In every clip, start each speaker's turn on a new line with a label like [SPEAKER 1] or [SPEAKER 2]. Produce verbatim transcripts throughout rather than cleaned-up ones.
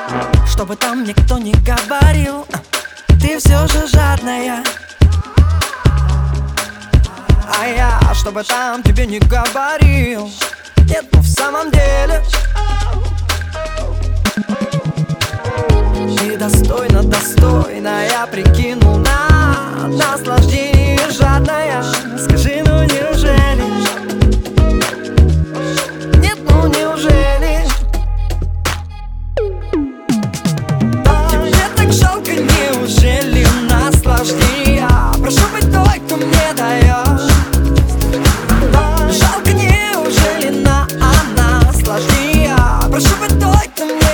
[SPEAKER 1] Чтобы там никто не говорил, ты все же жадная. А я, чтобы там тебе не говорил, нет, ну в самом деле ты достойна, достойна, я прикинул на наслаждение жадная. Скажи, ну неужели? Нет, ну неужели? Тебе так жалко, неужели наслаждения? Прошу быть той, кто мне дает. Жалко, неужели на наслаждения? Прошу быть той, кто мне.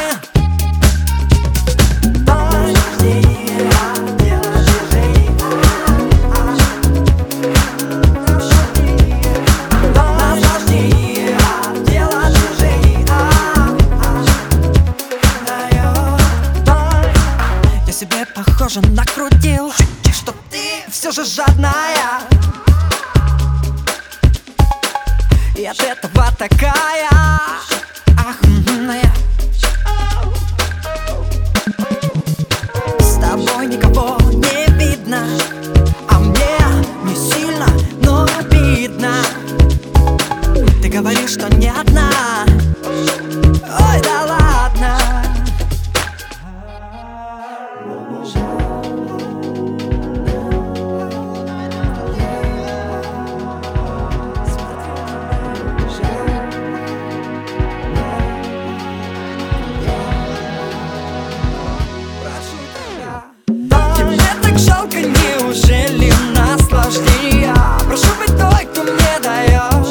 [SPEAKER 1] Себе похоже накрутил, что ты все же жадная, и от этого такая охмурная. С тобой никого не видно, а мне не сильно, но обидно. Ты говоришь, что не одна. Ой, да ладно. Жалко, неужели наслаждения? Прошу быть той, кто мне дает.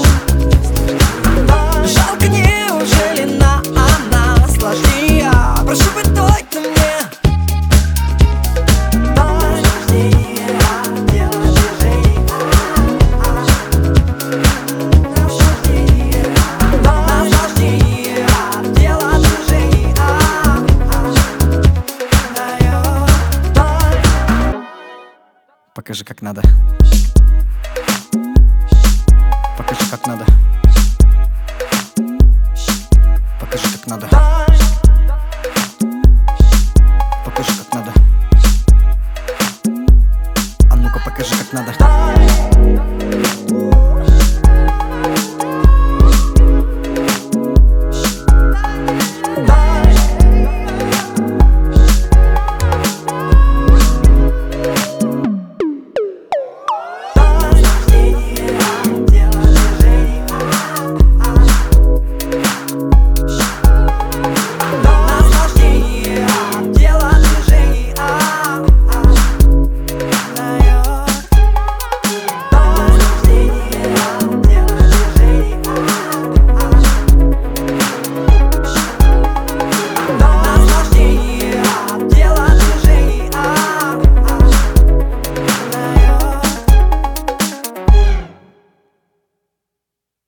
[SPEAKER 1] Жалко, неужели на наслаждения? Прошу быть той, кто мне. Наслаждение, дело движений. Наслаждение, наслаждение, дело движений. Покажи, как надо.